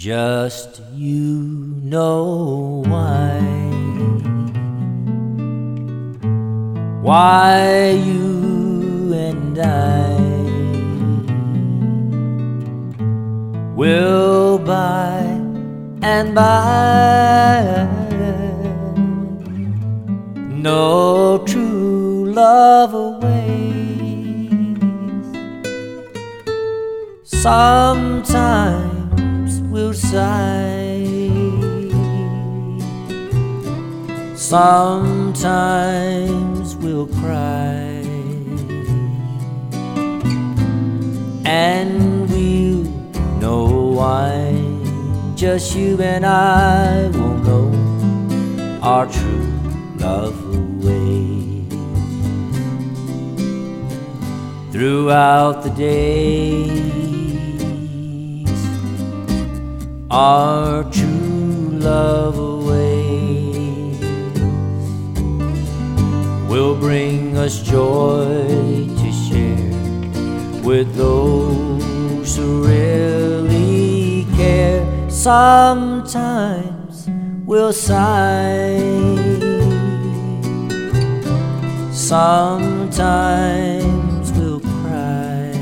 Just you know why you and I will by and by no true love awaits. Sometimes we'll sigh, sometimes we'll cry, and we'll know why. Just you and I will know our true love away. Throughout the days, our true love awaits. Will bring us joy to share with those who really care. Sometimes we'll sigh, sometimes we'll cry,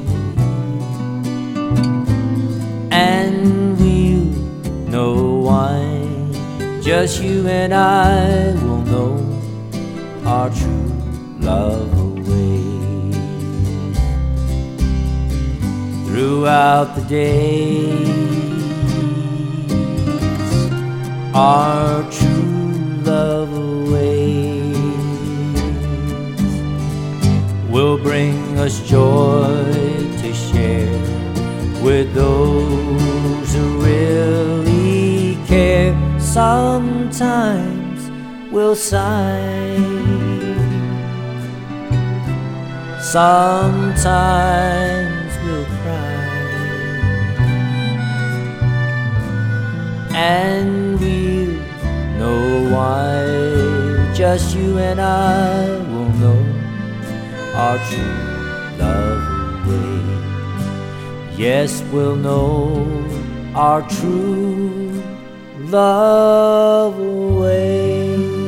and we'll know why. Just you and I will know our true love awaits. Throughout the days, our true love awaits. Will bring us joy to share with those who really care. Sometimes we'll sigh, sometimes we'll cry, and we'll know why. Just you and I will know our true love awaits. Yes, we'll know our true love awaits.